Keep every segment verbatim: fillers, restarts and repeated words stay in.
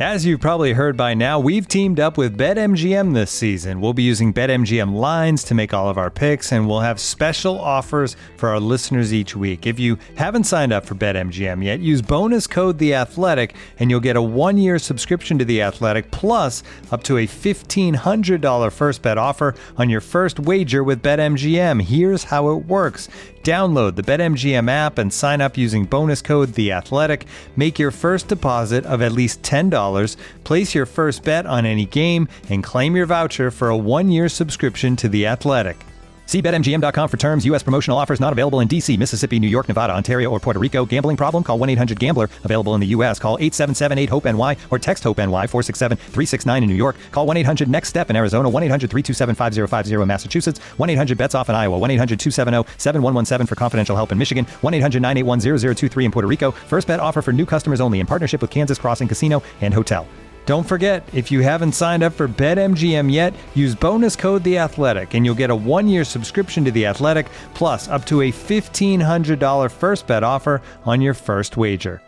As you've probably heard by now, we've teamed up with BetMGM this season. We'll be using BetMGM lines to make all of our picks, and we'll have special offers for our listeners each week. If you haven't signed up for BetMGM yet, use bonus code The Athletic, and you'll get a one-year subscription to The Athletic, plus up to a fifteen hundred dollars first bet offer on your first wager with BetMGM. Here's how it works. Download the BetMGM app and sign up using bonus code The Athletic. Make your first deposit of at least ten dollars, place your first bet on any game, and claim your voucher for a one-year subscription to The Athletic. See Bet M G M dot com for terms. U S promotional offers not available in D C, Mississippi, New York, Nevada, Ontario, or Puerto Rico. Gambling problem? Call one eight hundred gambler. Available in the U S. Call eight seven seven eight hope N Y or text HOPE-NY four six seven three six nine in New York. Call one eight hundred next step in Arizona. one eight hundred three two seven five zero five zero in Massachusetts. one eight hundred bets off in Iowa. one eight hundred two seven zero seven one one seven for confidential help in Michigan. one eight hundred nine eight one zero zero two three in Puerto Rico. First bet offer for new customers only in partnership with Kansas Crossing Casino and Hotel. Don't forget, if you haven't signed up for BetMGM yet, use bonus code The Athletic, and you'll get a one-year subscription to The Athletic, plus up to a fifteen hundred dollars first bet offer on your first wager.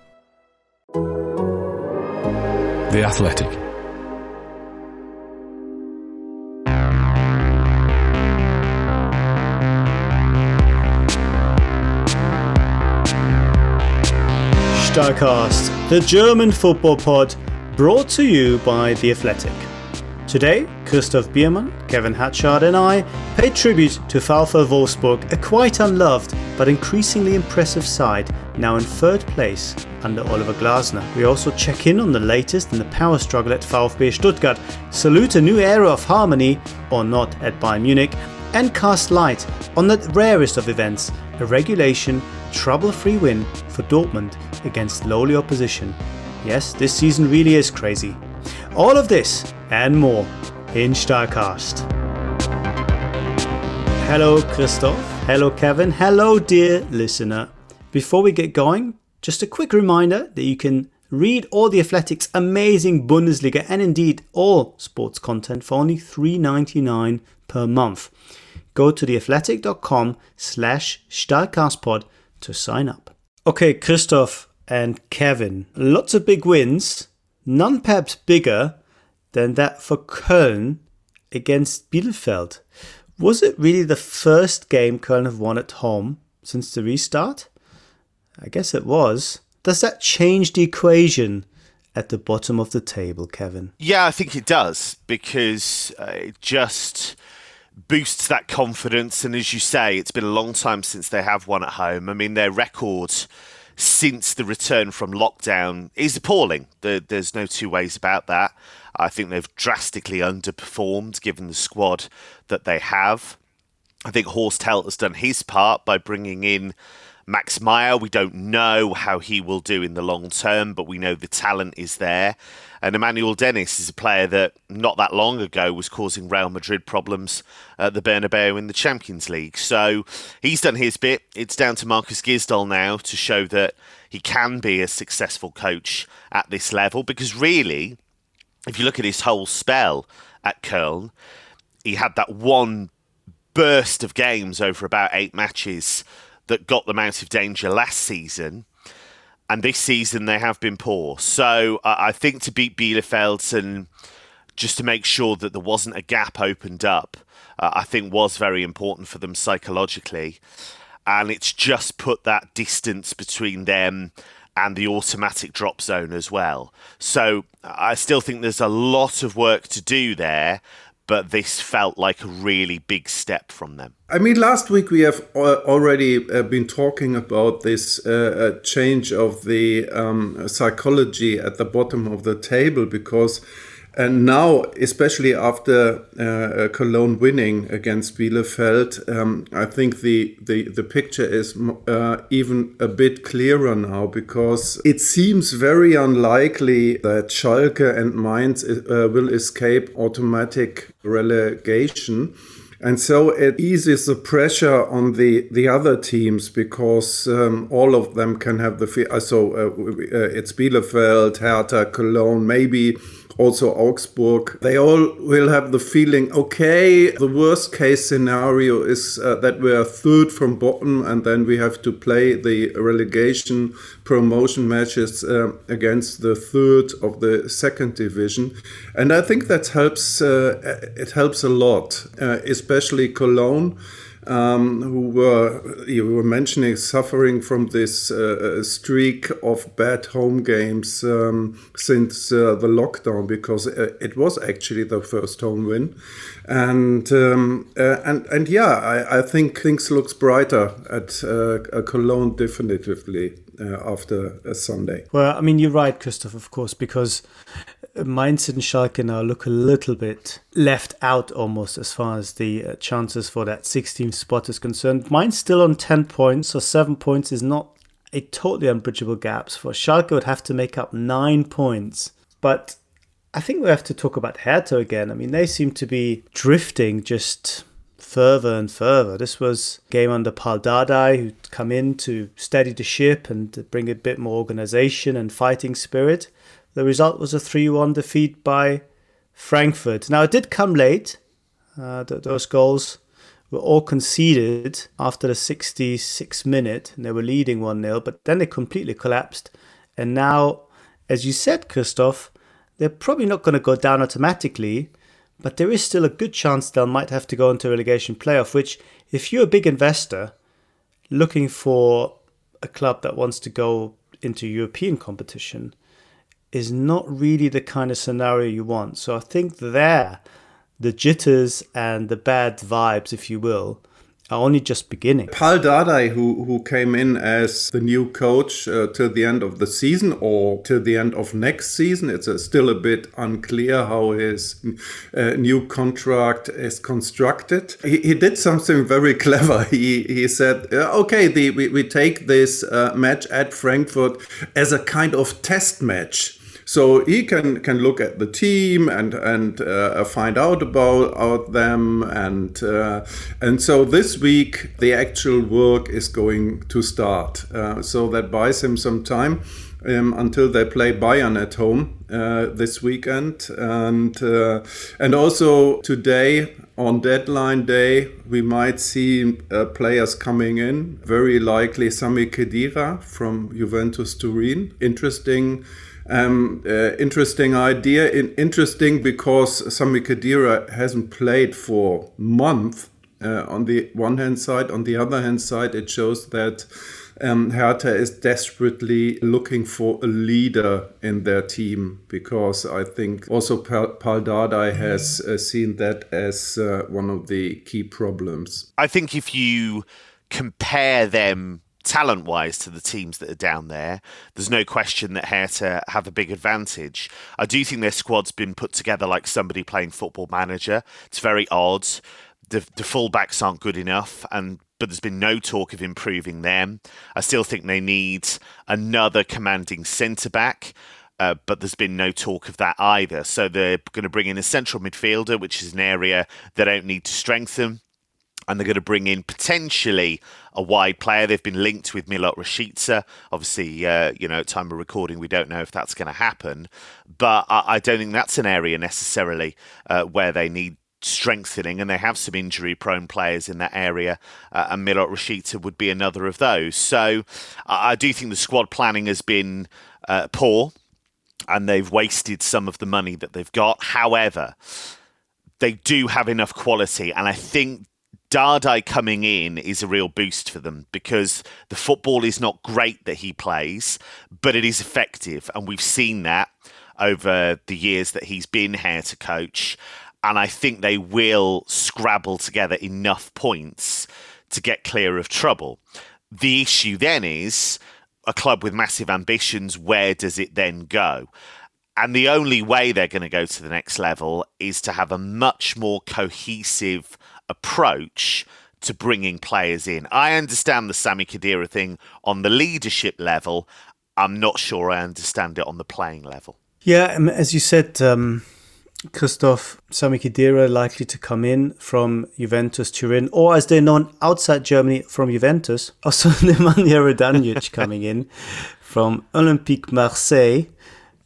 The Athletic. Starcast, the German football pod, brought to you by The Athletic. Today, Christoph Biermann, Kevin Hatchard and I pay tribute to VfL Wolfsburg, a quite unloved but increasingly impressive side, now in third place under Oliver Glasner. We also check in on the latest in the power struggle at VfB Stuttgart, salute a new era of harmony, or not, at Bayern Munich, and cast light on that rarest of events, a regulation, trouble-free win for Dortmund against lowly opposition. Yes, this season really is crazy. All of this and more in Starcast. Hello Christoph, hello Kevin, hello dear listener. Before we get going, just a quick reminder that you can read all The Athletic's amazing Bundesliga and indeed all sports content for only three dollars and ninety-nine cents per month. Go to theathletic.com slash StarcastPod to sign up. Okay, Christoph and Kevin, lots of big wins, none perhaps bigger than that for Köln against Bielefeld. Was it really the first game Köln have won at home since the restart? I guess it was. Does that change the equation at the bottom of the table, Kevin? Yeah, I think it does, because uh, it just boosts that confidence. And as you say, it's been a long time since they have won at home. I mean, their record since the return from lockdown is appalling. There, there's no two ways about that. I think they've drastically underperformed given the squad that they have. I think Horst Held has done his part by bringing in Max Meyer. We don't know how he will do in the long term, but we know the talent is there. And Emmanuel Dennis is a player that not that long ago was causing Real Madrid problems at the Bernabeu in the Champions League. So he's done his bit. It's down to Marcus Gisdol now to show that he can be a successful coach at this level. Because really, if you look at his whole spell at Köln, he had that one burst of games over about eight matches that got them out of danger last season. And this season they have been poor. So uh, I think to beat Bielefeld and just to make sure that there wasn't a gap opened up, uh, I think was very important for them psychologically. And it's just put that distance between them and the automatic drop zone as well. So I still think there's a lot of work to do there, but this felt like a really big step from them. I mean, last week we have already uh, been talking about this uh, change of the um, psychology at the bottom of the table, because and now, especially after uh, Cologne winning against Bielefeld, um, I think the, the, the picture is uh, even a bit clearer now, because it seems very unlikely that Schalke and Mainz uh, will escape automatic relegation. And so it eases the pressure on the, the other teams, because um, all of them can have the... So uh, uh, it's Bielefeld, Hertha, Cologne, maybe also Augsburg. They all will have the feeling, okay, the worst case scenario is uh, that we are third from bottom and then we have to play the relegation promotion matches uh, against the third of the second division. And I think that helps, uh, it helps a lot, uh, especially Cologne. Um, who were, you were mentioning, suffering from this uh, streak of bad home games um, since uh, the lockdown, because uh, it was actually the first home win. And um, uh, and and yeah, I, I think things looks brighter at uh, Cologne definitively uh, after a Sunday. Well, I mean, you're right, Christoph, of course, because Mainz and Schalke now look a little bit left out almost as far as the uh, chances for that sixteenth spot is concerned. Mainz still on ten points, so seven points is not a totally unbridgeable gap. For Schalke would have to make up nine points. But I think we have to talk about Hertha again. I mean, they seem to be drifting just further and further. This was a game under Paul Dardai, who'd come in to steady the ship and to bring a bit more organisation and fighting spirit. The result was a three one defeat by Frankfurt. Now, it did come late. Uh, th- those goals were all conceded after the sixty-sixth minute, and they were leading one nil, but then they completely collapsed. And now, as you said, Christoph, they're probably not going to go down automatically, but there is still a good chance they might have to go into a relegation playoff, which, if you're a big investor looking for a club that wants to go into European competition, is not really the kind of scenario you want. So I think there, the jitters and the bad vibes, if you will, are only just beginning. Paul Dardai, who, who came in as the new coach uh, till the end of the season or till the end of next season, it's uh, still a bit unclear how his uh, new contract is constructed. He, he did something very clever. He he said, uh, okay, the, we, we take this uh, match at Frankfurt as a kind of test match. So he can, can look at the team and and uh, find out about, about them, and uh, and so this week the actual work is going to start. Uh, so that buys him some time um, until they play Bayern at home uh, this weekend, and uh, and also today on deadline day we might see uh, players coming in. Very likely Sami Khedira from Juventus Turin. Interesting. Um, uh, interesting idea. In, interesting because Sami Khedira hasn't played for months uh, on the one hand side. On the other hand side, it shows that um, Hertha is desperately looking for a leader in their team, because I think also Paul Dardai has uh, seen that as uh, one of the key problems. I think if you compare them talent-wise to the teams that are down there, there's no question that Hertha have a big advantage. I do think their squad's been put together like somebody playing Football Manager. It's very odd. The, the fullbacks aren't good enough, and but there's been no talk of improving them. I still think they need another commanding centre-back, uh, but there's been no talk of that either. So they're going to bring in a central midfielder, which is an area they don't need to strengthen. And they're going to bring in potentially a wide player. They've been linked with Milot Rashica. Obviously, uh, you know, at time of recording, we don't know if that's going to happen. But I, I don't think that's an area necessarily uh, where they need strengthening. And they have some injury-prone players in that area. Uh, and Milot Rashica would be another of those. So I, I do think the squad planning has been uh, poor. And they've wasted some of the money that they've got. However, they do have enough quality. And I think Dardai coming in is a real boost for them, because the football is not great that he plays, but it is effective. And we've seen that over the years that he's been Hertha coach. And I think they will scrabble together enough points to get clear of trouble. The issue then is a club with massive ambitions. Where does it then go? And the only way they're going to go to the next level is to have a much more cohesive approach to bringing players in. I understand the Sami Khedira thing on the leadership level. I'm not sure I understand it on the playing level. Yeah, as you said, um, Christoph, Sami Khedira likely to come in from Juventus Turin, or as they're known outside Germany, from Juventus. Also, Nemanja Radonjic coming in from Olympique Marseille.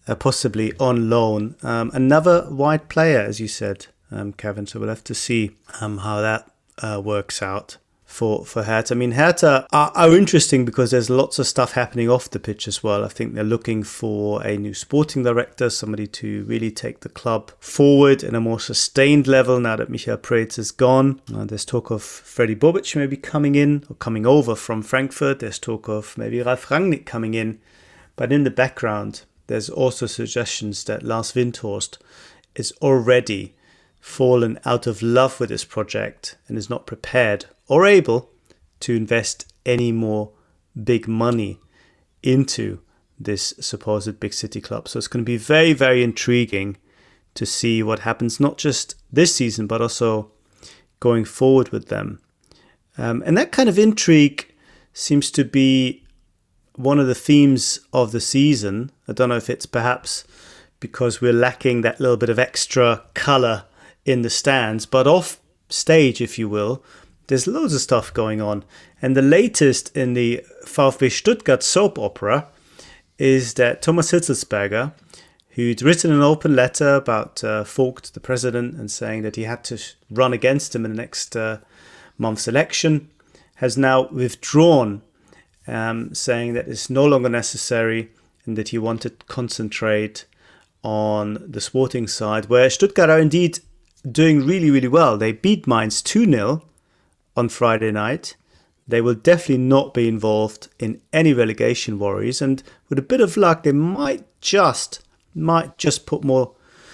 uh, possibly on loan. Um, another white player, as you said, um, Kevin. So we'll have to see um, how that uh, works out for, for Hertha. I mean, Hertha are, are interesting because there's lots of stuff happening off the pitch as well. I think they're looking for a new sporting director, somebody to really take the club forward in a more sustained level now that Michael Preetz is gone. Uh, there's talk of Freddy Bobic maybe coming in or coming over from Frankfurt. There's talk of maybe Ralf Rangnick coming in. But in the background, there's also suggestions that Lars Windhorst is already fallen out of love with this project and is not prepared or able to invest any more big money into this supposed big city club. So it's going to be very, very intriguing to see what happens, not just this season, but also going forward with them. Um, and that kind of intrigue seems to be one of the themes of the season. I don't know if it's perhaps because we're lacking that little bit of extra colour in the stands, but off stage, if you will, there's loads of stuff going on. And the latest in the VfB Stuttgart soap opera is that Thomas Hitzelsberger, who'd written an open letter about uh, Vogt, the president, and saying that he had to run against him in the next uh, month's election, has now withdrawn, um, saying that it's no longer necessary and that he wanted to concentrate on the sporting side, where Stuttgart are indeed doing really, really well. They beat Mainz two nil on Friday night. They will definitely not be involved in any relegation worries, and with a bit of luck, they might just might just put more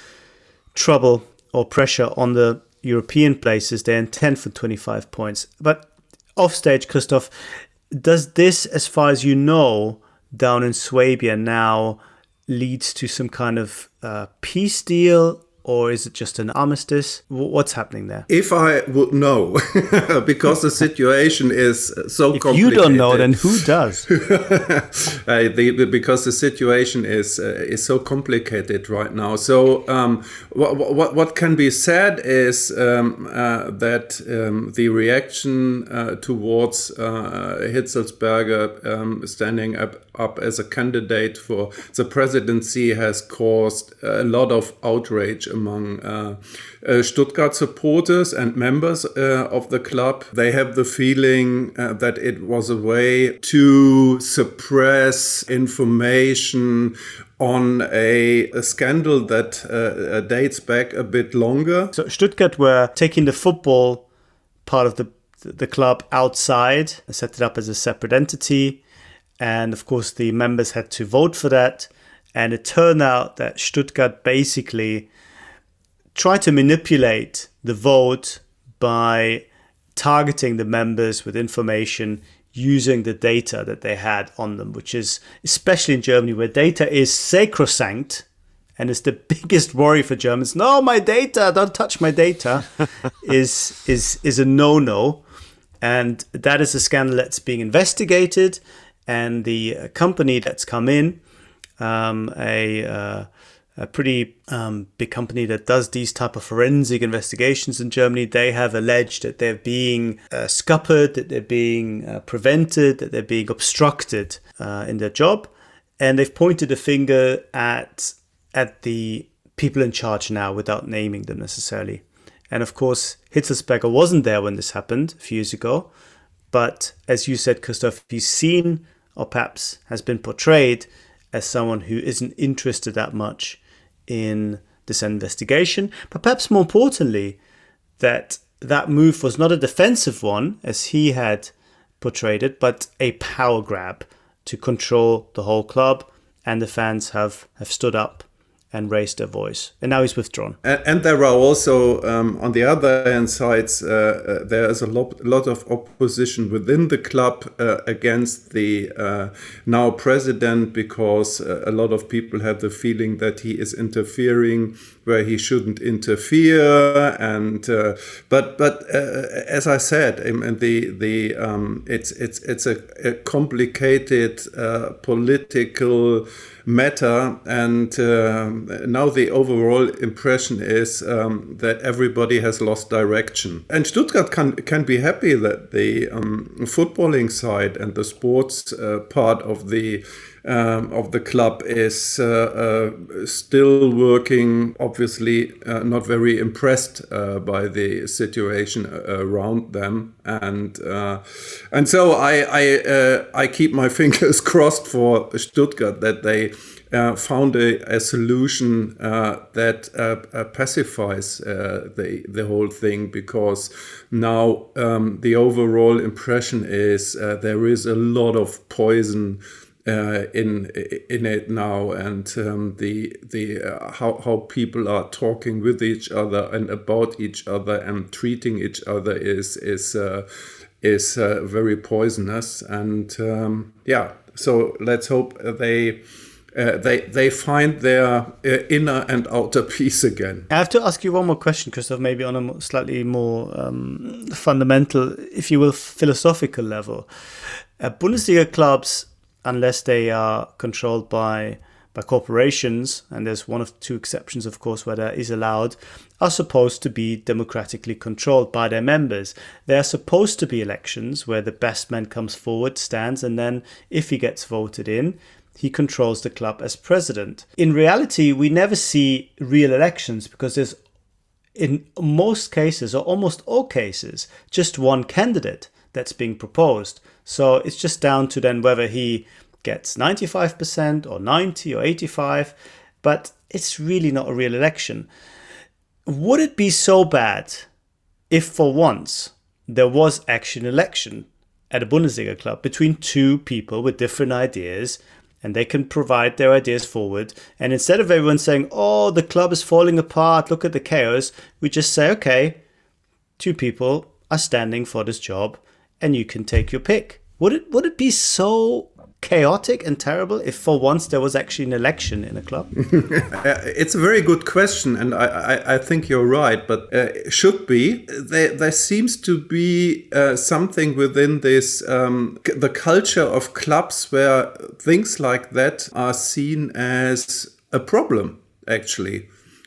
trouble or pressure on the European places. They're in tenth for twenty-five points. But offstage, Christoph, does this, as far as you know, down in Swabia now leads to some kind of uh, peace deal? Or is it just an armistice? What's happening there? If I would know, because the situation is so if complicated. If you don't know, then who does? uh, the, because the situation is uh, is so complicated right now. So um, what, what what can be said is um, uh, that um, the reaction uh, towards uh, Hitzelsberger um, standing up, up as a candidate for the presidency has caused a lot of outrage among uh, uh, Stuttgart supporters and members uh, of the club. They have the feeling uh, that it was a way to suppress information on a, a scandal that uh, dates back a bit longer. So Stuttgart were taking the football part of the the club outside and set it up as a separate entity. And of course, the members had to vote for that. And it turned out that Stuttgart basically tried to manipulate the vote by targeting the members with information using the data that they had on them, which is, especially in Germany, where data is sacrosanct and is the biggest worry for Germans. No, my data, don't touch my data, is is is a no-no. And that is a scandal that's being investigated. And the company that's come in, um, a, uh, a pretty um, big company that does these type of forensic investigations in Germany, they have alleged that they're being uh, scuppered, that they're being uh, prevented, that they're being obstructed uh, in their job. And they've pointed a finger at at the people in charge now without naming them necessarily. And of course, Hitzelsberger wasn't there when this happened a few years ago. But as you said, Christoph, he's seen or perhaps has been portrayed as someone who isn't interested that much in this investigation. But perhaps more importantly, that that move was not a defensive one, as he had portrayed it, but a power grab to control the whole club. And the fans have, have stood up and raised their voice. And now he's withdrawn. And, and there are also, um, on the other hand sides, uh, uh, there is a lot, lot of opposition within the club uh, against the uh, now president, because uh, a lot of people have the feeling that he is interfering where he shouldn't interfere. And uh, but but uh, as I said, um, the the um, it's it's it's a, a complicated uh, political matter, and uh, um, now the overall impression is um, that everybody has lost direction. And Stuttgart can can be happy that the um, footballing side and the sports uh, part of the Um, of the club is uh, uh, still working, obviously uh, not very impressed uh, by the situation around them, and uh, and so I I, uh, I keep my fingers crossed for Stuttgart that they uh, found a, a solution uh, that uh, uh, pacifies uh, the the whole thing, because now um, the overall impression is uh, there is a lot of poison Uh, in in it now, and um, the the uh, how how people are talking with each other and about each other and treating each other is is uh, is uh, very poisonous. And um, yeah, so let's hope they. Uh, they they find their uh, inner and outer peace again. I have to ask you one more question, Christoph, maybe on a slightly more um, fundamental, if you will, philosophical level. Uh, Bundesliga clubs, unless they are controlled by by corporations, and there's one of two exceptions, of course, where that is allowed, are supposed to be democratically controlled by their members. There are supposed to be elections where the best man comes forward, stands, and then if he gets voted in, he controls the club as president. In reality, we never see real elections because there's, in most cases, or almost all cases, just one candidate that's being proposed. So it's just down to then whether he gets ninety-five percent or ninety or eighty-five, but it's really not a real election. Would it be so bad if for once there was actually an election at a Bundesliga club between two people with different ideas, and they can provide their ideas forward, and instead of everyone saying, oh, the club is falling apart, look at the chaos, we just say, okay, two people are standing for this job, and you can take your pick. Would it would it be so chaotic and terrible if for once there was actually an election in a club? It's a very good question, and I, I, I think you're right, but uh, should be. There, there seems to be uh, something within this, um, the culture of clubs where things like that are seen as a problem, actually.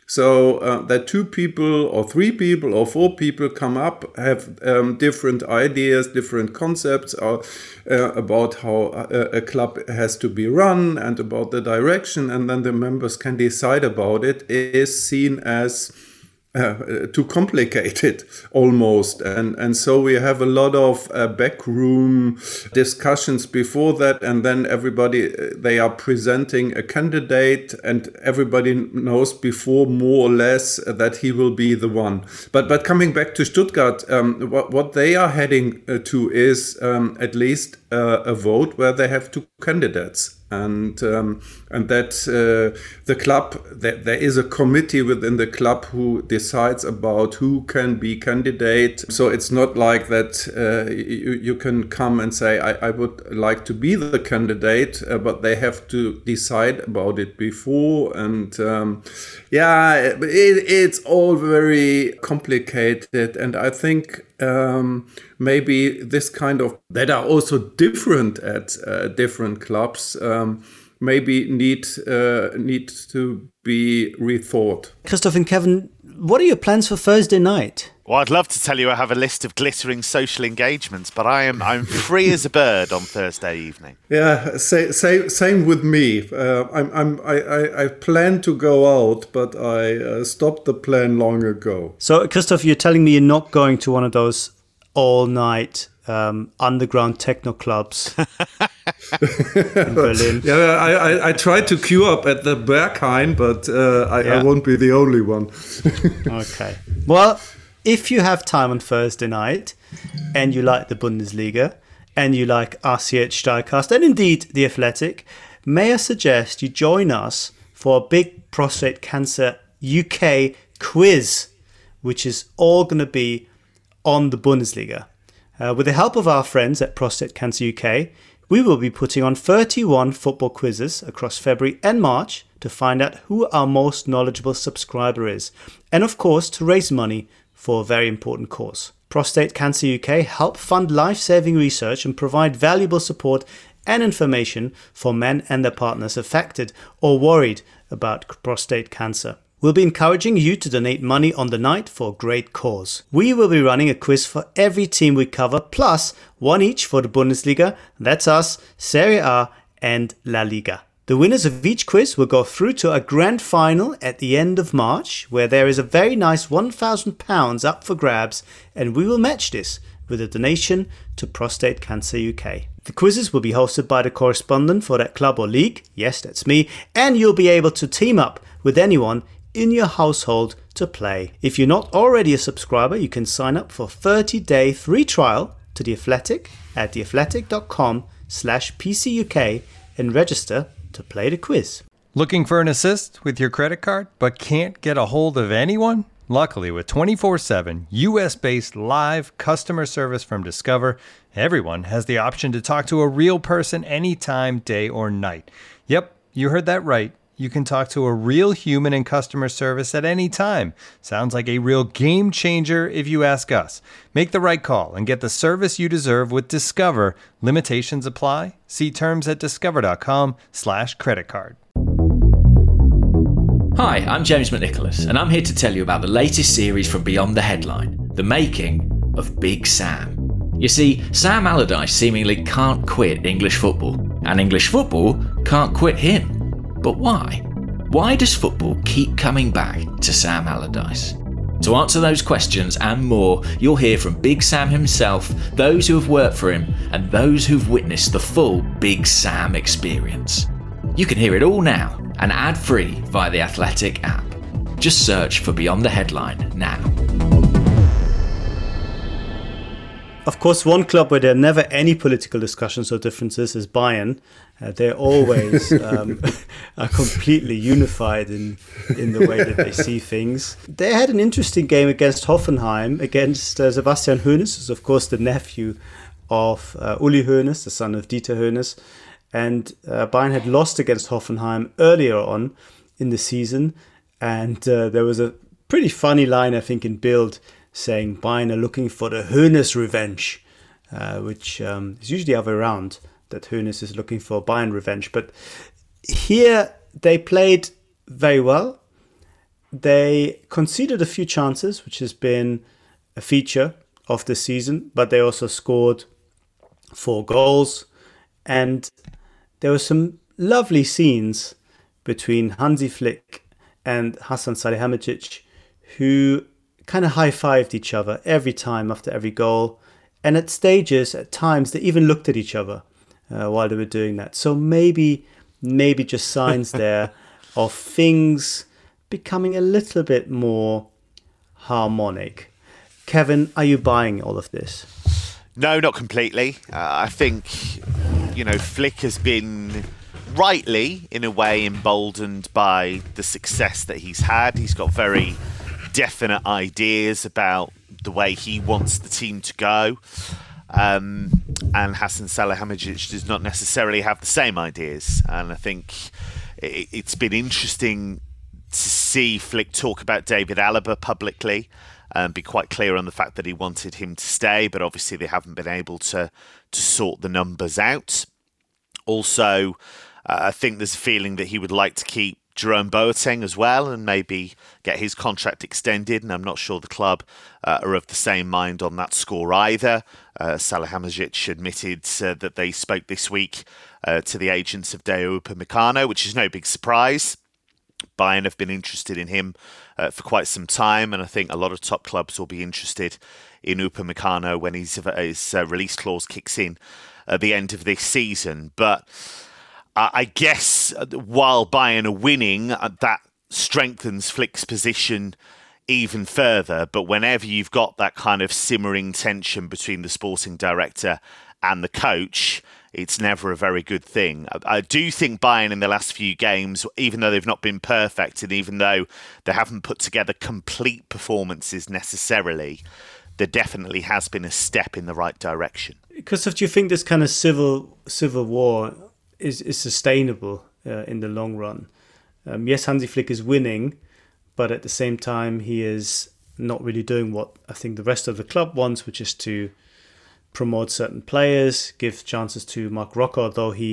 So uh, that two people or three people or four people come up, have um, different ideas, different concepts uh, uh, about how a, a club has to be run and about the direction, and then the members can decide about it, is seen as Uh, too complicated almost, and and so we have a lot of uh, backroom discussions before that, and then everybody they are presenting a candidate, and everybody knows before more or less that he will be the one. But but coming back to Stuttgart, um, what what they are heading uh, to is um, at least uh, a vote where they have two candidates. And um, and that uh, the club, that there is a committee within the club who decides about who can be candidate. So it's not like that uh, you, you can come and say, I, I would like to be the candidate, uh, but they have to decide about it before. And um, yeah, it, it's all very complicated. And I think Um, maybe this kind of, that are also different at uh, different clubs, um, maybe need uh, need to be rethought. Christoph and Kevin, what are your plans for Thursday night? Well, I'd love to tell you I have a list of glittering social engagements, but I am I'm free as a bird on Thursday evening. Yeah, say, say, same with me. Uh, I'm, I'm, I, I, I plan to go out, but I uh, stopped the plan long ago. So, Christoph, you're telling me you're not going to one of those all-night um, underground techno clubs in Berlin? Yeah, I, I, I tried to queue up at the Berghain, but uh, I, yeah. I won't be the only one. Okay. Well, if you have time on Thursday night and you like the Bundesliga and you like R C H Steilcast and indeed The Athletic, may I suggest you join us for a big prostate cancer U K quiz, which is all going to be on the Bundesliga. Uh, with the help of our friends at Prostate Cancer U K, we will be putting on thirty-one football quizzes across February and March to find out who our most knowledgeable subscriber is, and of course to raise money for a very important cause. Prostate Cancer U K help fund life-saving research and provide valuable support and information for men and their partners affected or worried about prostate cancer. We'll be encouraging you to donate money on the night for a great cause. We will be running a quiz for every team we cover, plus one each for the Bundesliga. That's us, Serie A and La Liga. The winners of each quiz will go through to a grand final at the end of March, where there is a very nice one thousand pounds up for grabs, and we will match this with a donation to Prostate Cancer U K. The quizzes will be hosted by the correspondent for that club or league, yes, that's me, and you'll be able to team up with anyone in your household to play. If you're not already a subscriber, you can sign up for a thirty-day free trial to The Athletic at theathletic.com slash PCUK and register to play the quiz. Looking for an assist with your credit card but can't get a hold of anyone? Luckily, with twenty-four seven U S-based live customer service from Discover, everyone has the option to talk to a real person anytime, day or night. Yep, you heard that right. You can talk to a real human in customer service at any time. Sounds like a real game changer if you ask us. Make the right call and get the service you deserve with Discover. Limitations apply. See terms at discover.com slash credit card. Hi, I'm James McNicholas, and I'm here to tell you about the latest series from Beyond the Headline, The Making of Big Sam. You see, Sam Allardyce seemingly can't quit English football, and English football can't quit him. But why? Why does football keep coming back to Sam Allardyce? To answer those questions and more, you'll hear from Big Sam himself, those who have worked for him, and those who've witnessed the full Big Sam experience. You can hear it all now, and ad-free via the Athletic app. Just search for Beyond the Headline now. Of course, one club where there are never any political discussions or differences is Bayern. Uh, they're always um, are completely unified in in the way that they see things. They had an interesting game against Hoffenheim, against uh, Sebastian Hoeneß, who's of course the nephew of uh, Uli Hoeneß, the son of Dieter Hoeneß. And uh, Bayern had lost against Hoffenheim earlier on in the season. And uh, there was a pretty funny line, I think, in Bild saying Bayern are looking for the Hoeneß revenge, uh, which um, is usually the other way around, that Hoeneß is looking for Bayern revenge. But here they played very well. They conceded a few chances, which has been a feature of the season, but they also scored four goals. And there were some lovely scenes between Hansi Flick and Hasan Salihamidzic, who kind of high-fived each other every time after every goal. And at stages, at times, they even looked at each other uh, while they were doing that. So maybe, maybe just signs there of things becoming a little bit more harmonic. Kevin, are you buying all of this? No, not completely. Uh, I think, you know, Flick has been rightly, in a way, emboldened by the success that he's had. He's got very definite ideas about the way he wants the team to go. Um, and Hasan Salihamidzic does not necessarily have the same ideas. And I think it, it's been interesting to see Flick talk about David Alaba publicly and be quite clear on the fact that he wanted him to stay, but obviously they haven't been able to, to sort the numbers out. Also, uh, I think there's a feeling that he would like to keep Jerome Boateng as well and maybe get his contract extended, and I'm not sure the club uh, are of the same mind on that score either. Uh, Salihamidzic admitted uh, that they spoke this week uh, to the agents of Dayot Upamecano, which is no big surprise. Bayern have been interested in him uh, for quite some time, and I think a lot of top clubs will be interested in Upamecano when his, his uh, release clause kicks in at the end of this season. But uh, I guess while Bayern are winning, uh, that strengthens Flick's position even further. But whenever you've got that kind of simmering tension between the sporting director and the coach, it's never a very good thing. I, I do think Bayern in the last few games, even though they've not been perfect and even though they haven't put together complete performances necessarily, there definitely has been a step in the right direction. Because do you think this kind of civil civil war is, is sustainable uh, in the long run? Um, yes, Hansi Flick is winning, but at the same time, he is not really doing what I think the rest of the club wants, which is to promote certain players, give chances to Marc Roca, although he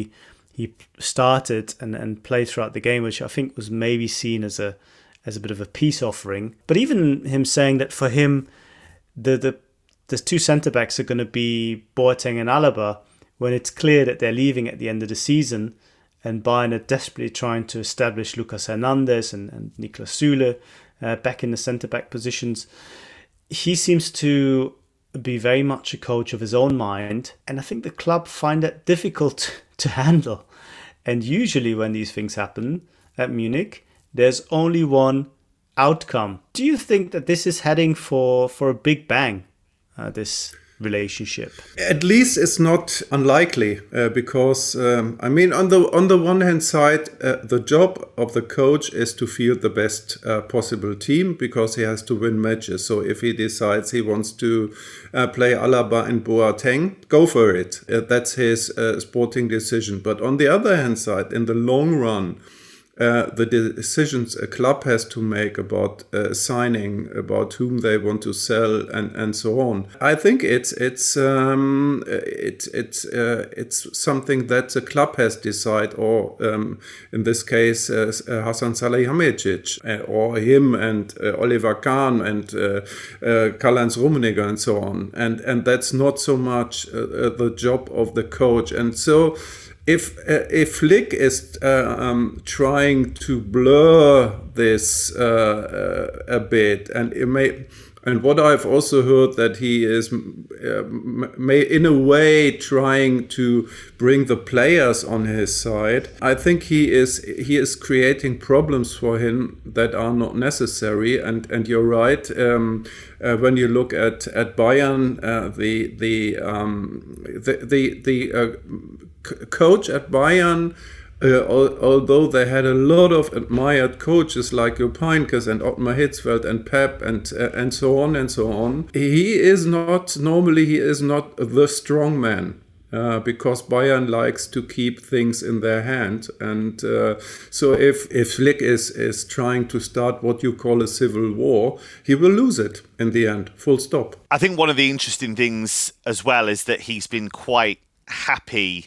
he started and, and played throughout the game, which I think was maybe seen as a as a bit of a peace offering. But even him saying that for him, the the, the two centre-backs are going to be Boateng and Alaba, when it's clear that they're leaving at the end of the season, and Bayern are desperately trying to establish Lucas Hernandez and, and Niklas Süle uh, back in the centre-back positions. He seems to be very much a coach of his own mind, and I think the club find that difficult to handle. And usually when these things happen at Munich, there's only one outcome. Do you think that this is heading for, for a big bang, uh, this relationship? At least it's not unlikely, uh, because um, I mean, on the on the one hand side, uh, the job of the coach is to field the best uh, possible team, because he has to win matches. So if he decides he wants to uh, play Alaba and Boateng, go for it. Uh, that's his uh, sporting decision. But on the other hand side, in the long run, Uh, the decisions a club has to make about uh, signing, about whom they want to sell, and, and so on. I think it's it's um, it's it's uh, it's something that the club has decided, or um, in this case, uh, Hasan Salihamidzic, uh, or him and uh, Oliver Kahn and uh, uh, Karl-Heinz Rummenigge and so on. And and that's not so much uh, the job of the coach. And so, If uh, if Flick is uh, um, trying to blur this uh, uh, a bit, and it may, and what I've also heard, that he is uh, may in a way trying to bring the players on his side, I think he is he is creating problems for him that are not necessary. And and you're right. Um, uh, when you look at at Bayern, uh, the the um, the the, the uh, coach at Bayern, uh, al- although they had a lot of admired coaches like Jupp Heynckes and Ottmar Hitzfeld and Pep and uh, and so on and so on, he is not normally he is not the strong man. Uh, because Bayern likes to keep things in their hand. And uh, so if, if Flick is, is trying to start what you call a civil war, he will lose it in the end, full stop. I think one of the interesting things as well is that he's been quite happy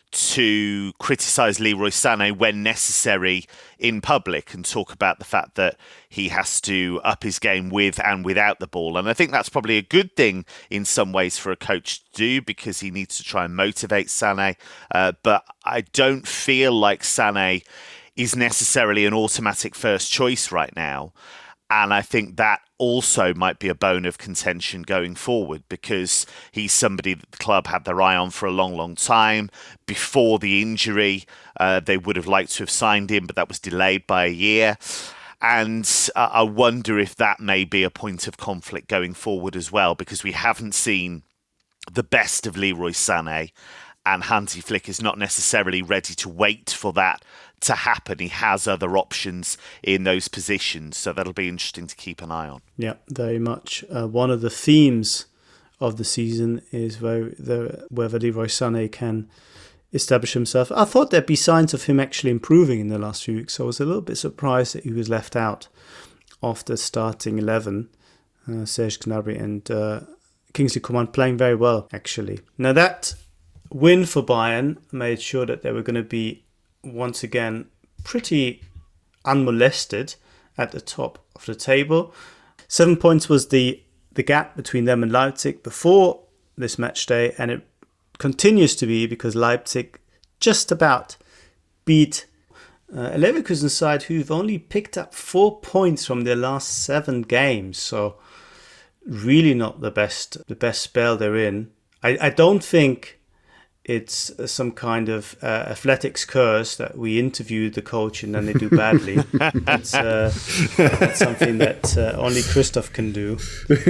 to criticise Leroy Sané when necessary in public, and talk about the fact that he has to up his game with and without the ball. And I think that's probably a good thing in some ways for a coach to do, because he needs to try and motivate Sané. Uh, but I don't feel like Sané is necessarily an automatic first choice right now. And I think that also might be a bone of contention going forward, because he's somebody that the club had their eye on for a long, long time. Before the injury, uh, they would have liked to have signed him, but that was delayed by a year. And uh, I wonder if that may be a point of conflict going forward as well, because we haven't seen the best of Leroy Sané, and Hansi Flick is not necessarily ready to wait for that to happen. He has other options in those positions, so that'll be interesting to keep an eye on. Yeah, very much. Uh, one of the themes of the season is where the, whether Leroy Sané can establish himself. I thought there'd be signs of him actually improving in the last few weeks, so I was a little bit surprised that he was left out of the starting eleven. Uh, Serge Gnabry and uh, Kingsley Coman playing very well, actually. Now that win for Bayern made sure that they were going to be once again pretty unmolested at the top of the table. Seven points was the, the gap between them and Leipzig before this match day, and it continues to be, because Leipzig just about beat uh, a Leverkusen side who've only picked up four points from their last seven games. So really not the best the best spell they're in. I, I don't think it's some kind of uh, athletics curse that we interview the coach and then they do badly. It's uh, that's something that uh, only Christoph can do.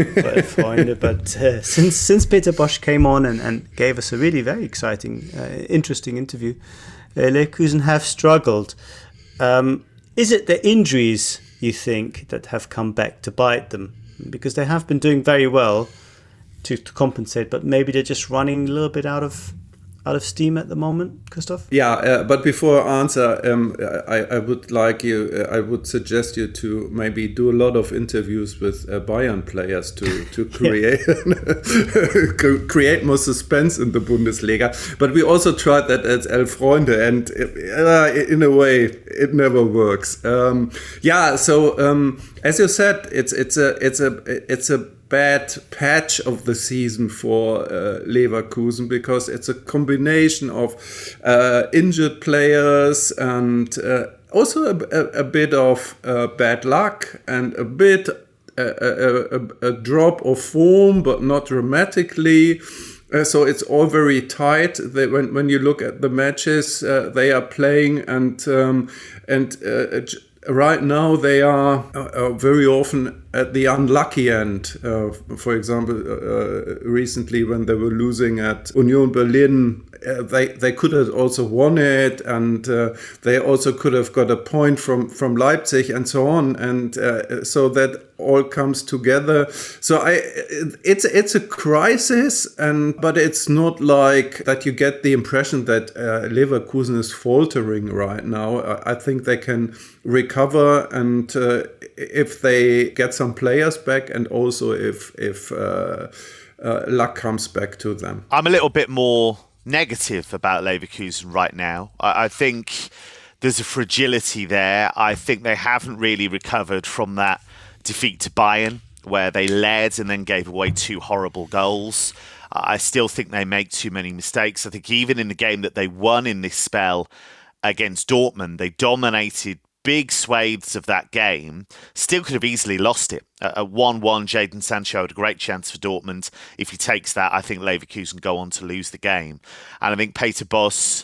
But, but uh, since since Peter Bosch came on and, and gave us a really very exciting, uh, interesting interview, uh, Leverkusen have struggled. Um, is it the injuries, you think, that have come back to bite them? Because they have been doing very well to, to compensate, but maybe they're just running a little bit out of out of steam at the moment, Christoph? Yeah, uh, but before I answer, um, I, I would like you, uh, I would suggest you to maybe do a lot of interviews with uh, Bayern players to, to create create more suspense in the Bundesliga. But we also tried that at Elf Freunde, and uh, in a way, it never works. Um, yeah, so um, as you said, it's it's a it's a it's a bad patch of the season for uh, Leverkusen, because it's a combination of uh, injured players and uh, also a, a, a bit of uh, bad luck and a bit uh, a, a, a drop of form, but not dramatically. Uh, so it's all very tight. They, when when you look at the matches uh, they are playing, and um, and uh, right now they are uh, very often at the unlucky end. Uh, for example, uh, recently when they were losing at Union Berlin, uh, they they could have also won it, and uh, they also could have got a point from from Leipzig and so on, and uh, so that all comes together. So I it's it's a crisis, and but it's not like that you get the impression that uh, Leverkusen is faltering right now. I, I think they can recover, and uh, if they get some players back, and also if if uh, uh, luck comes back to them. I'm a little bit more negative about Leverkusen right now. I, I think there's a fragility there. I think they haven't really recovered from that defeat to Bayern, where they led and then gave away two horrible goals. Uh, I still think they make too many mistakes. I think even in the game that they won in this spell against Dortmund, they dominated big swathes of that game, still could have easily lost it. At one one, Jadon Sancho had a great chance for Dortmund. If he takes that, I think Leverkusen go on to lose the game. And I think Peter Bosz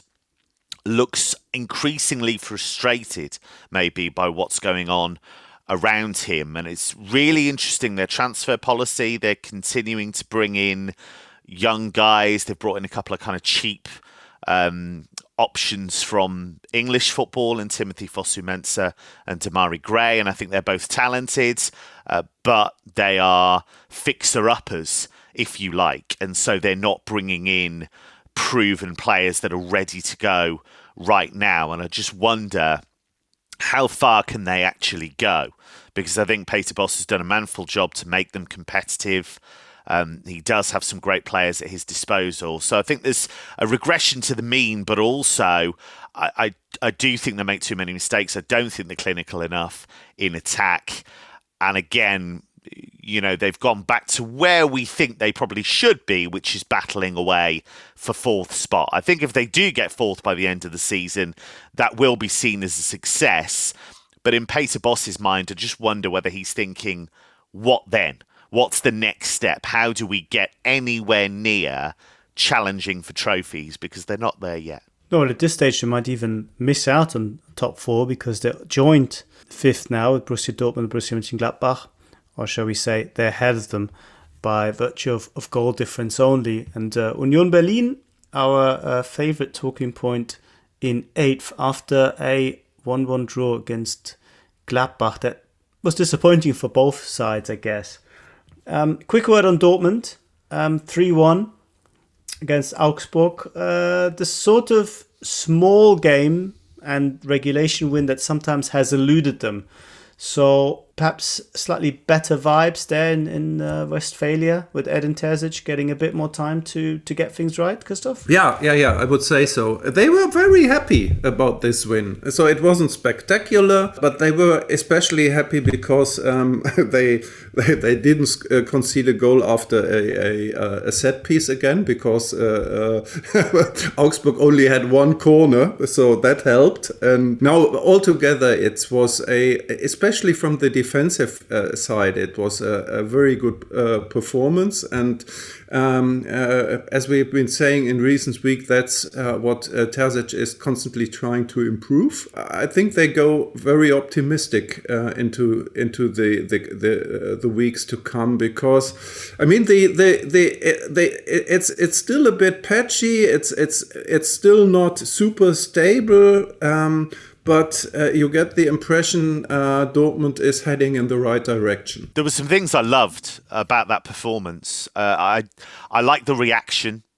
looks increasingly frustrated, maybe, by what's going on around him. And it's really interesting, their transfer policy. They're continuing to bring in young guys. They've brought in a couple of kind of cheap um, options from English football, and Timothy Fosu-Mensah and Damari Gray, and I think they're both talented, uh, but they are fixer-uppers, if you like, and so they're not bringing in proven players that are ready to go right now. And I just wonder, how far can they actually go? Because I think Peter Bosz has done a manful job to make them competitive. Um, he does have some great players at his disposal. So I think there's a regression to the mean, but also I, I, I do think they make too many mistakes. I don't think they're clinical enough in attack. And again, you know, they've gone back to where we think they probably should be, which is battling away for fourth spot. I think if they do get fourth by the end of the season, that will be seen as a success. But in Peter Bosz's mind, I just wonder whether he's thinking, what then? What's the next step? How do we get anywhere near challenging for trophies? Because they're not there yet. No, at this stage, they might even miss out on top four, because they're joint fifth now with Borussia Dortmund and Borussia Mönchengladbach. Or shall we say, they're ahead of them by virtue of, of goal difference only. And uh, Union Berlin, our uh, favourite talking point, in eighth after a one one draw against Gladbach. That was disappointing for both sides, I guess. Um, quick word on Dortmund, um, three one against Augsburg. Uh, the sort of small game and regulation win that sometimes has eluded them. So perhaps slightly better vibes there in, in uh, Westphalia, with Edin Terzic getting a bit more time to, to get things right, Christoph? Yeah, yeah, yeah, I would say so. They were very happy about this win. So it wasn't spectacular, but they were especially happy because um, they, they they didn't uh, concede a goal after a, a, a set piece again, because uh, uh, Augsburg only had one corner, so that helped. And now altogether it was a, especially from the defensive uh, side, it was a, a very good uh, performance. And um, uh, as we've been saying in recent week, that's uh, what uh, Terzic is constantly trying to improve. I think they go very optimistic uh, into into the the the, uh, the weeks to come, because I mean the the the, the it's it's still a bit patchy. It's it's it's still not super stable. Um, But uh, you get the impression uh, Dortmund is heading in the right direction. There were some things I loved about that performance. Uh, I I like the reaction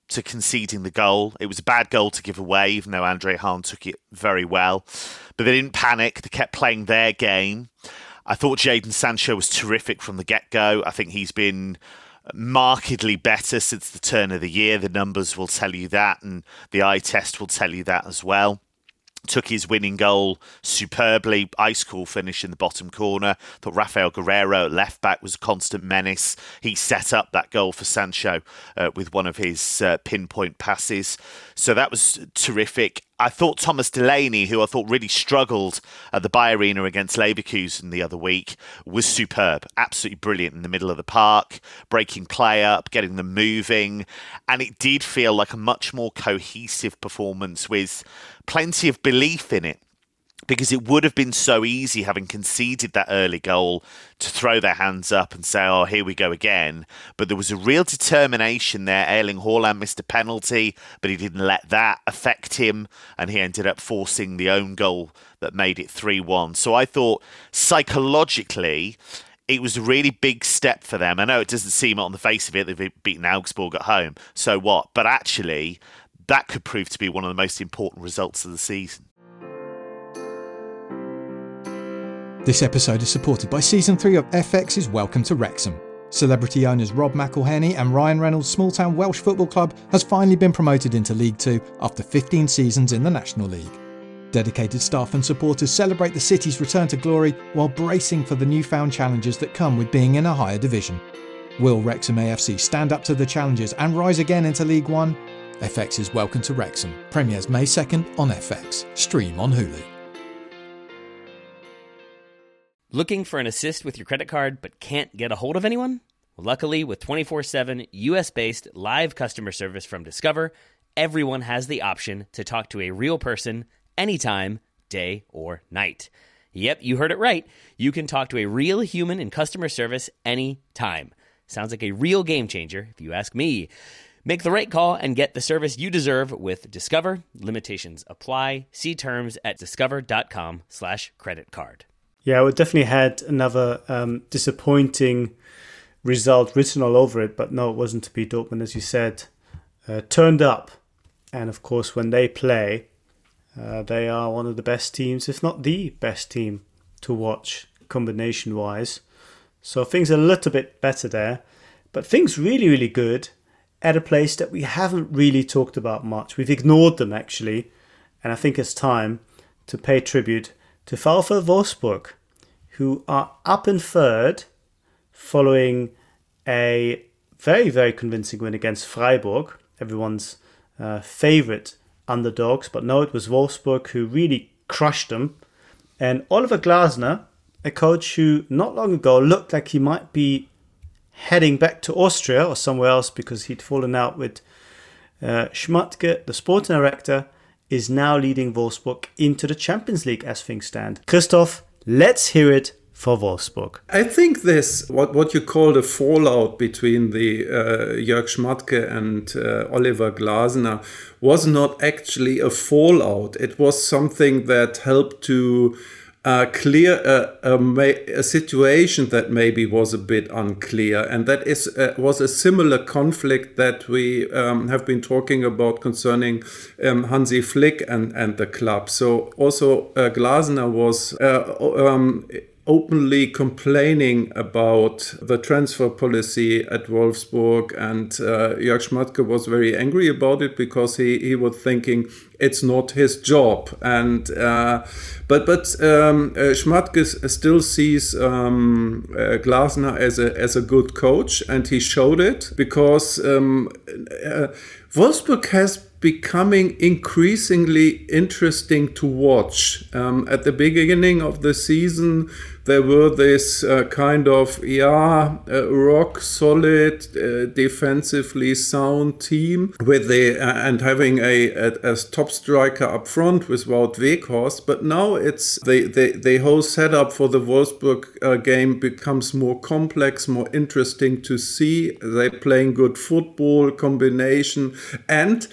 to conceding the goal. It was a bad goal to give away, even though Andre Hahn took it very well. But they didn't panic. They kept playing their game. I thought Jadon Sancho was terrific from the get-go. I think he's been markedly better since the turn of the year. The numbers will tell you that, and the eye test will tell you that as well. Took his winning goal superbly, ice cool finish in the bottom corner. Thought Rafael Guerreiro at left back was a constant menace. He set up that goal for Sancho uh, with one of his uh, pinpoint passes. So that was terrific. I thought Thomas Delaney, who I thought really struggled at the Bayer Arena against Leverkusen the other week, was superb. Absolutely brilliant in the middle of the park, breaking play up, getting them moving. And it did feel like a much more cohesive performance with plenty of belief in it. Because it would have been so easy, having conceded that early goal, to throw their hands up and say, oh, here we go again. But there was a real determination there. Erling Haaland missed a penalty, but he didn't let that affect him. And he ended up forcing the own goal that made it three one. So I thought, psychologically, it was a really big step for them. I know it doesn't seem on the face of it. They've beaten Augsburg at home. So what? But actually, that could prove to be one of the most important results of the season. This episode is supported by Season three of F X's Welcome to Wrexham. Celebrity owners Rob McElhenney and Ryan Reynolds' small-town Welsh football club has finally been promoted into League Two after fifteen seasons in the National League. Dedicated staff and supporters celebrate the city's return to glory while bracing for the newfound challenges that come with being in a higher division. Will Wrexham A F C stand up to the challenges and rise again into League One? F X's Welcome to Wrexham premieres May second on F X. Stream on Hulu. Looking for an assist with your credit card but can't get a hold of anyone? Well, luckily, with twenty-four seven U S-based live customer service from Discover, everyone has the option to talk to a real person anytime, day or night. Yep, you heard it right. You can talk to a real human in customer service anytime. Sounds like a real game changer, if you ask me. Make the right call and get the service you deserve with Discover. Limitations apply. See terms at discover.com slash credit card. Yeah, we definitely had another um, disappointing result written all over it, but no, it wasn't to be. Dortmund, as you said, uh, turned up. And of course, when they play, uh, they are one of the best teams, if not the best team to watch combination-wise. So things are a little bit better there. But things really, really good at a place that we haven't really talked about much. We've ignored them, actually. And I think it's time to pay tribute to VfL Wolfsburg, who are up in third following a very, very convincing win against Freiburg, everyone's uh, favourite underdogs. But no, it was Wolfsburg who really crushed them. And Oliver Glasner, a coach who not long ago looked like he might be heading back to Austria or somewhere else because he'd fallen out with uh, Schmatke, the sporting director, is now leading Wolfsburg into the Champions League as things stand. Christoph, let's hear it for Wolfsburg. I think this, what, what you call the fallout between the uh, Jörg Schmatke and uh, Oliver Glasner was not actually a fallout. It was something that helped to uh, clear a, a, a situation that maybe was a bit unclear. And that is uh, was a similar conflict that we um, have been talking about concerning um, Hansi Flick and, and the club. So also uh, Glasner was uh, um, openly complaining about the transfer policy at Wolfsburg, and uh, Jörg Schmatke was very angry about it because he, he was thinking it's not his job. And uh, but but um, uh, Schmatke still sees um, uh, Glasner as a as a good coach, and he showed it because um, uh, Wolfsburg has becoming increasingly interesting to watch. Um, at the beginning of the season, there were this uh, kind of, yeah, uh, rock solid, uh, defensively sound team with the uh, and having a, a, a top striker up front with Wout Weghorst. But now it's the, the, the whole setup for the Wolfsburg uh, game becomes more complex, more interesting to see. They're playing good football combination, and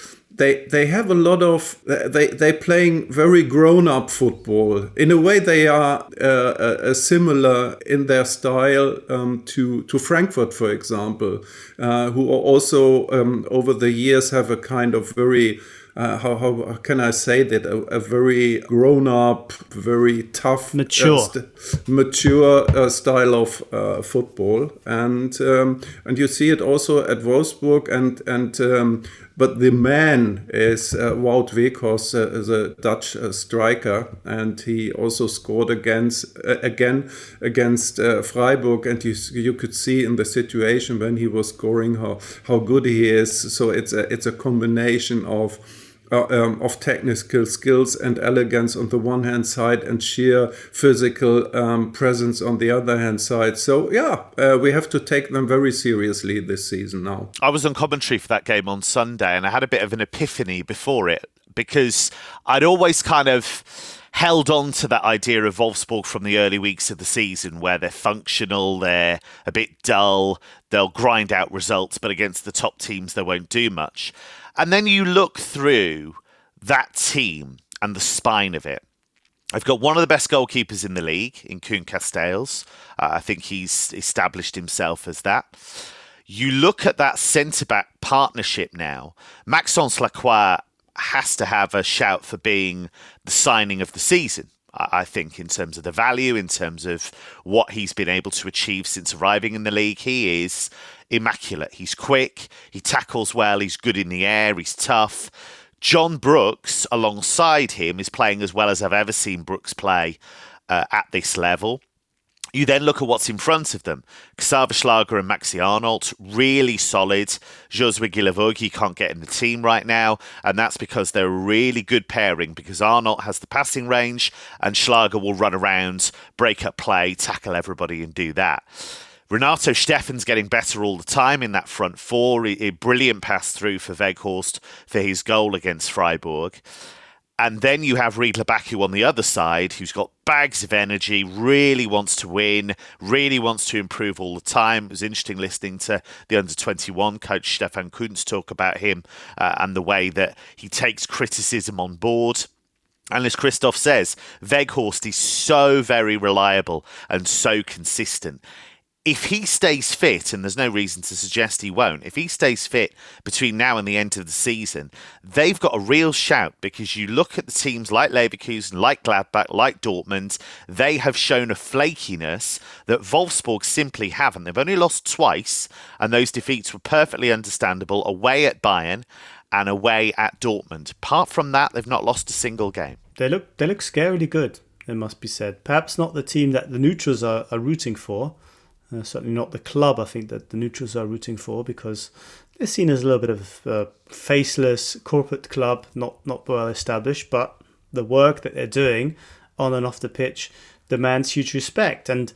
they they have a lot of they they playing very grown up football. In a way, they are uh, uh, similar in their style um, to to Frankfurt, for example, uh, who also um, over the years have a kind of very Uh, how, how can I say that? A, a very grown-up, very tough, mature, uh, st- mature uh, style of uh, football, and um, and you see it also at Wolfsburg, and and um, but the man is uh, Wout Weghorst, uh, the Dutch uh, striker, and he also scored against uh, again against uh, Freiburg, and you you could see in the situation when he was scoring how how good he is. So it's a it's a combination of. Uh, um, of technical skills and elegance on the one hand side and sheer physical um, presence on the other hand side. So yeah, uh, we have to take them very seriously this season now. I was on commentary for that game on Sunday, and I had a bit of an epiphany before it, because I'd always kind of held on to that idea of Wolfsburg from the early weeks of the season, where they're functional, they're a bit dull, they'll grind out results, but against the top teams they won't do much. And then you look through that team and the spine of it. I've got one of the best goalkeepers in the league in Koen Casteels. Uh, I think he's established himself as that. You look at that centre-back partnership now. Maxence Lacroix has to have a shout for being the signing of the season, I think, in terms of the value, in terms of what he's been able to achieve since arriving in the league. He is immaculate. He's quick, he tackles well, he's good in the air, he's tough. John Brooks, alongside him, is playing as well as I've ever seen Brooks play uh, at this level. You then look at what's in front of them. Xaver Schlager and Maxi Arnold, really solid. Josue Guilavogui can't get in the team right now, and that's because they're a really good pairing, because Arnold has the passing range and Schlager will run around, break up play, tackle everybody and do that. Renato Steffen's getting better all the time in that front four. A brilliant pass through for Weghorst for his goal against Freiburg. And then you have Riedle Baku on the other side, who's got bags of energy, really wants to win, really wants to improve all the time. It was interesting listening to the under twenty-one coach Stefan Kuntz talk about him uh, and the way that he takes criticism on board. And as Christoph says, Weghorst is so very reliable and so consistent. If he stays fit, and there's no reason to suggest he won't, if he stays fit between now and the end of the season, they've got a real shout, because you look at the teams like Leverkusen, like Gladbach, like Dortmund, they have shown a flakiness that Wolfsburg simply haven't. They've only lost twice, and those defeats were perfectly understandable, away at Bayern and away at Dortmund. Apart from that, they've not lost a single game. They look they look scarily good, it must be said. Perhaps not the team that the neutrals are, are rooting for. Uh, certainly not the club, I think, that the neutrals are rooting for, because they're seen as a little bit of a faceless corporate club, not not well established, but the work that they're doing on and off the pitch demands huge respect. And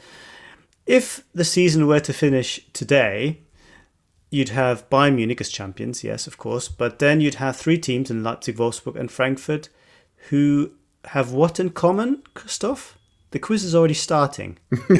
if the season were to finish today, you'd have Bayern Munich as champions, yes, of course, but then you'd have three teams in Leipzig, Wolfsburg and Frankfurt who have what in common, Christoph? The quiz is already starting.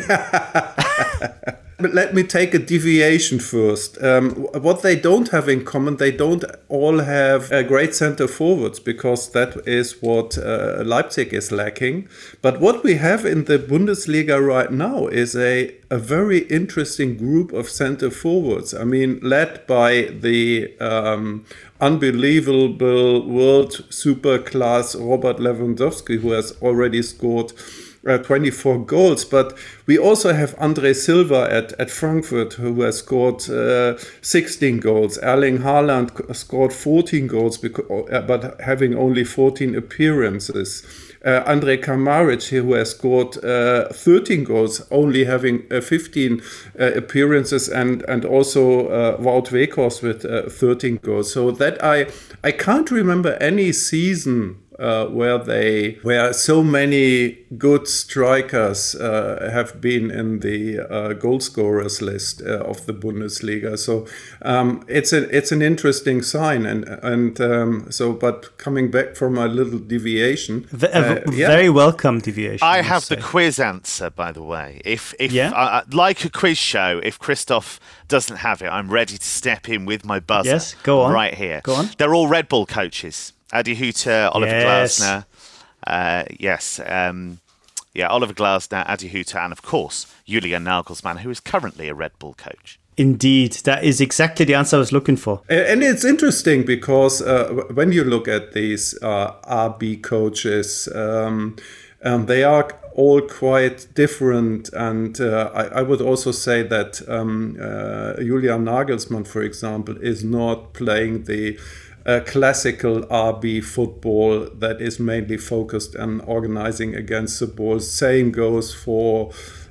But let me take a deviation first. Um, what they don't have in common, they don't all have uh, great center forwards, because that is what uh, Leipzig is lacking. But what we have in the Bundesliga right now is a, a very interesting group of center forwards. I mean, led by the um, unbelievable world super class Robert Lewandowski, who has already scored Uh, twenty-four goals, but we also have André Silva at, at Frankfurt, who has scored uh, sixteen goals. Erling Haaland scored fourteen goals, because, uh, but having only fourteen appearances. Uh, Andrej Kramaric, who has scored uh, thirteen goals, only having uh, fifteen uh, appearances, and and also uh, Wout Weghorst with uh, thirteen goals. So that I I can't remember any season uh, where they where so many good strikers uh, have been in the uh, goal scorers list uh, of the Bundesliga. So um, it's an it's an interesting sign, and and um, so but coming back from a little deviation, v- a uh, yeah. very welcome deviation. I have the quiz answer, by the way. If if Yeah? uh, like a quiz show, if Christoph doesn't have it, I'm ready to step in with my buzzer. Yes, go on. Right here. Go on. They're all Red Bull coaches. Adi Hütter, Oliver Yes. Glasner. Uh, yes. Um, yeah, Oliver Glasner, Adi Hütter, and of course, Julian Nagelsmann, who is currently a Red Bull coach. Indeed, that is exactly the answer I was looking for. And it's interesting because uh, when you look at these uh, R B coaches, um, um, they are all quite different. And uh, I, I would also say that um, uh, Julian Nagelsmann, for example, is not playing the uh, classical R B football that is mainly focused on organizing against the ball. Same goes for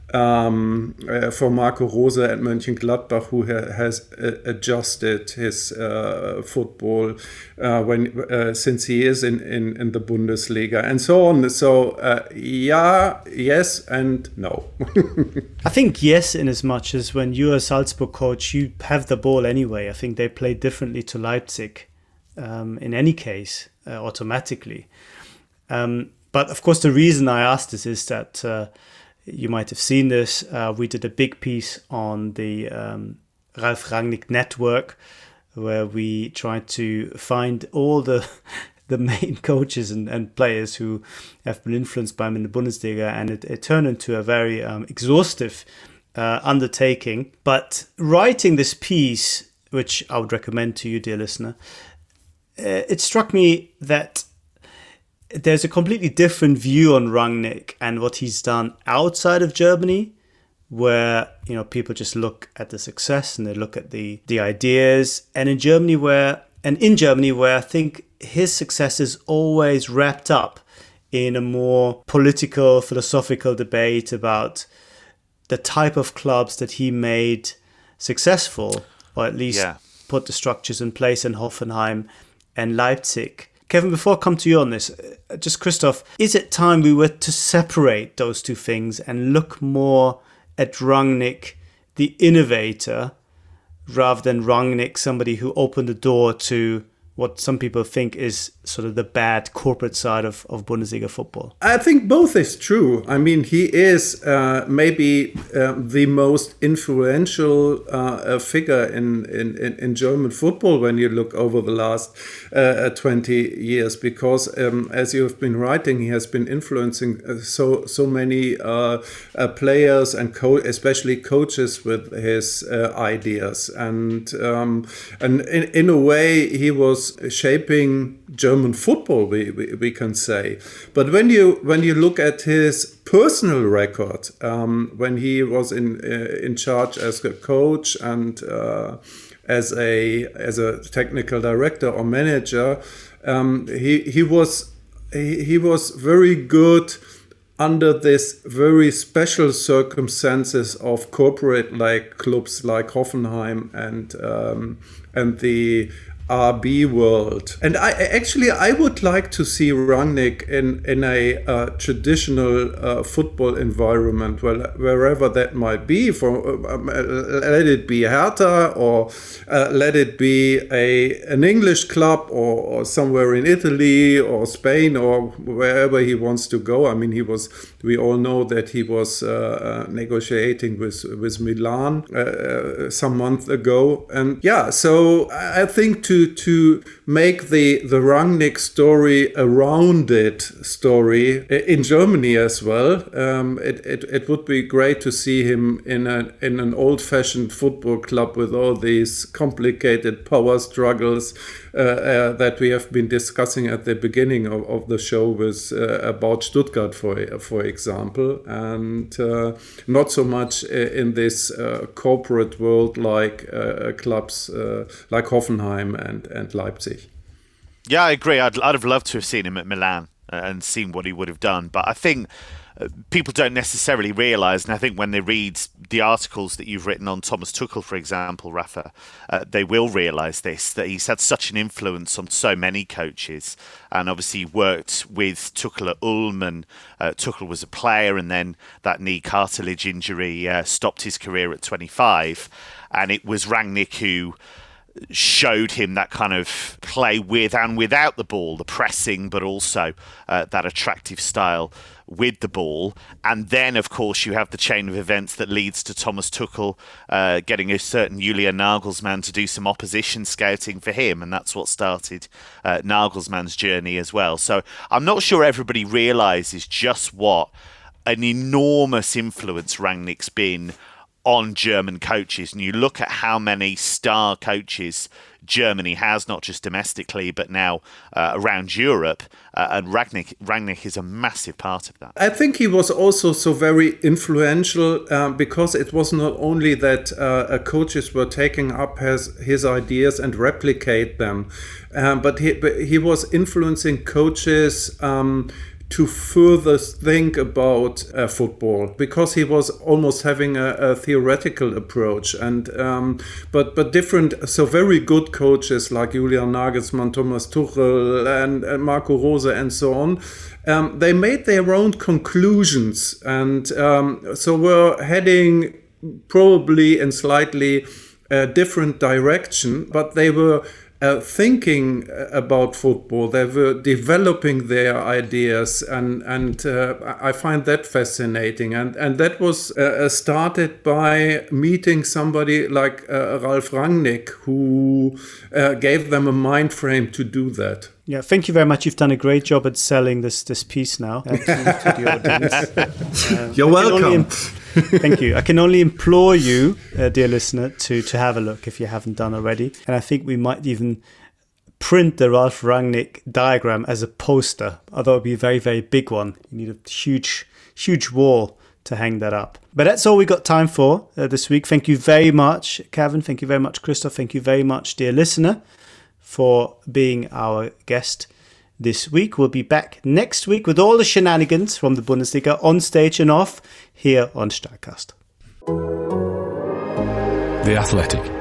Um, uh, for Marco Rose at Mönchengladbach, who ha- has uh, adjusted his uh, football uh, when uh, since he is in, in, in the Bundesliga and so on. So uh, yeah, yes and no. I think yes, in as much as when you're a Salzburg coach, you have the ball anyway. I think they play differently to Leipzig um, in any case, uh, automatically. Um, but of course, the reason I asked this is that uh, you might have seen this. Uh, we did a big piece on the um, Ralf Rangnick network, where we tried to find all the the main coaches and, and players who have been influenced by him in the Bundesliga, and it, it turned into a very um, exhaustive uh, undertaking. But writing this piece, which I would recommend to you, dear listener, uh, it struck me that there's a completely different view on Rangnick and what he's done outside of Germany, where, you know, people just look at the success and they look at the the ideas, and in Germany where and in Germany where I think his success is always wrapped up in a more political, philosophical debate about the type of clubs that he made successful, or at least Yeah. put the structures in place in Hoffenheim and Leipzig. Kevin, before I come to you on this, uh, just Christoph, is it time we were to separate those two things and look more at Rangnick, the innovator, rather than Rangnick, somebody who opened the door to what some people think is sort of the bad corporate side of, of Bundesliga football? I think both is true. I mean, he is uh, maybe uh, the most influential uh, figure in, in, in German football when you look over the last uh, twenty years, because um, as you have been writing, he has been influencing uh, so so many uh, uh, players and co- especially coaches with his uh, ideas. And um, and in, in a way, he was shaping German football, we, we, we can say. But when you when you look at his personal record, um, when he was in uh, in charge as a coach and uh, as a as a technical director or manager, um, he he was he, he was very good under this very special circumstances of corporate like clubs like Hoffenheim and um, and the R B world. And I actually I would like to see Rangnick in in a uh, traditional uh, football environment, well, wherever that might be. For um, let it be Hertha, or uh, let it be a an English club, or, or somewhere in Italy or Spain, or wherever he wants to go. I mean, he was. We all know that he was uh, negotiating with with Milan uh, some month ago, and yeah. So I think to to make the the Rangnick story a rounded story in Germany as well, um, it, it it would be great to see him in a in an old-fashioned football club with all these complicated power struggles uh, uh, that we have been discussing at the beginning of, of the show with uh, about Stuttgart, for for example, and uh, not so much in this uh, corporate world like uh, clubs uh, like Hoffenheim and, and Leipzig. Yeah, I agree. I'd, I'd have loved to have seen him at Milan and seen what he would have done. But I think uh, people don't necessarily realise, and I think when they read the articles that you've written on Thomas Tuchel, for example, Rafa, uh, they will realise this, that he's had such an influence on so many coaches, and obviously worked with Tuchel at Ulm, and uh, Tuchel was a player, and then that knee cartilage injury uh, stopped his career at twenty-five, and it was Rangnick who showed him that kind of play with and without the ball, the pressing, but also uh, that attractive style with the ball. And then, of course, you have the chain of events that leads to Thomas Tuchel uh, getting a certain Julian Nagelsmann to do some opposition scouting for him, and that's what started uh, Nagelsmann's journey as well. So I'm not sure everybody realises just what an enormous influence Rangnick's been on German coaches. And you look at how many star coaches Germany has, not just domestically, but now uh, around Europe. Uh, and Rangnick, Rangnick is a massive part of that. I think he was also so very influential um, because it was not only that uh, coaches were taking up his, his ideas and replicate them, um, but he, he was influencing coaches um, to further think about uh, football, because he was almost having a, a theoretical approach, and um, but but different, so very good coaches like Julian Nagelsmann, Thomas Tuchel, and, and Marco Rose, and so on. Um, they made their own conclusions, and um, so were heading probably in slightly uh, different direction, but they were Uh, thinking about football. They were developing their ideas, and and uh, I find that fascinating. And and that was uh, started by meeting somebody like uh, Ralf Rangnick, who uh, gave them a mind frame to do that. Yeah, thank you very much. You've done a great job at selling this this piece now uh, to, to the audience. Uh, You're welcome. Imp- Thank you. I can only implore you, uh, dear listener, to, to have a look if you haven't done already. And I think we might even print the Ralf Rangnick diagram as a poster, although it would be a very, very big one. You need a huge, huge wall to hang that up. But that's all we got time for uh, this week. Thank you very much, Kevin. Thank you very much, Christoph. Thank you very much, dear listener, for being our guest this week. We'll be back next week with all the shenanigans from the Bundesliga on stage and off here on Startcast. The Athletic.